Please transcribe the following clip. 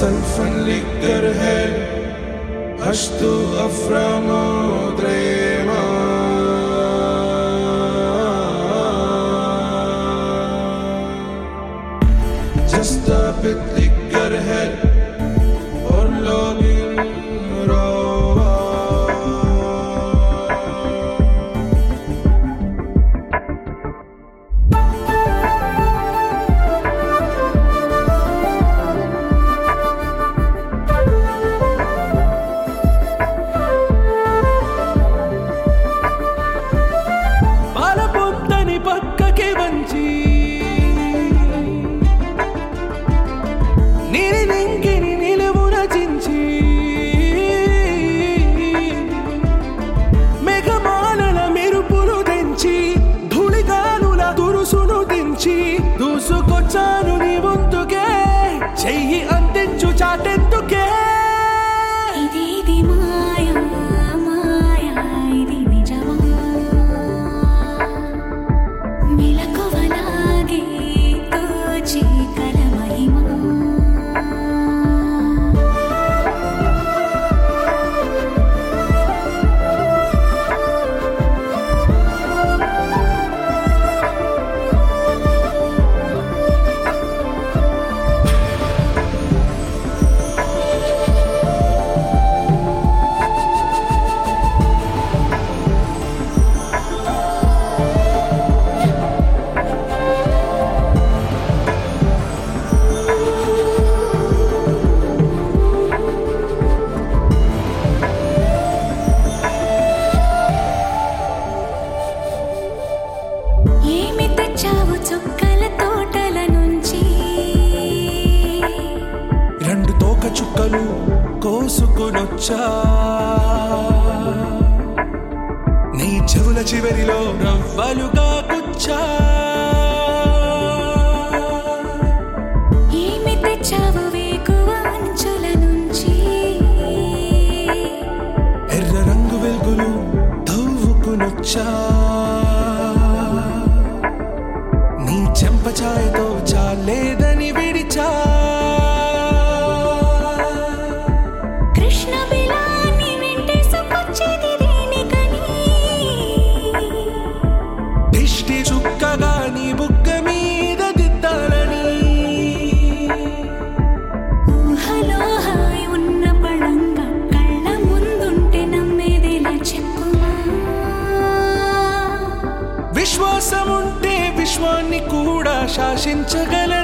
सल्फन liquor है अश्तु अफ्रामोद्रेमा जस्तापित liquor है और लोगिन रोवा దూసుకొచ్చాను నీ ముందుకే చెయ్యి అందించు చాటెందుకే ఇది మాయా మాయా ఇది నిజమా మెలకువలాగే తోచి కల మహిమా చుక్కల తోటల నుంచి రెండు తోక చుక్కలు కోసుకొనొచ్చా నీ చెవుల చివరిలో రవ్వలుగా గుచ్చా ఏమి తెచ్చావు వేకువ అంచుల నుంచి ఎర్ర రంగు వెలుగులు తవ్వుకునొచ్చా నీ చెంపఛాయతో చాలేదని విడిచా కృష్ణ బిలాని వెంటేసుకొచ్చేది దేనికని దిష్టి చుక్కగా నీ బుగ్గ మీద దిద్దాలని ఊహలో హాయి ఉన్న పళంగా కళ్ళ ముందుంటే నమ్మేదేలా చెప్పుమా విశ్వాసముంటే విశ్వాన్ని కూడా శాసించగల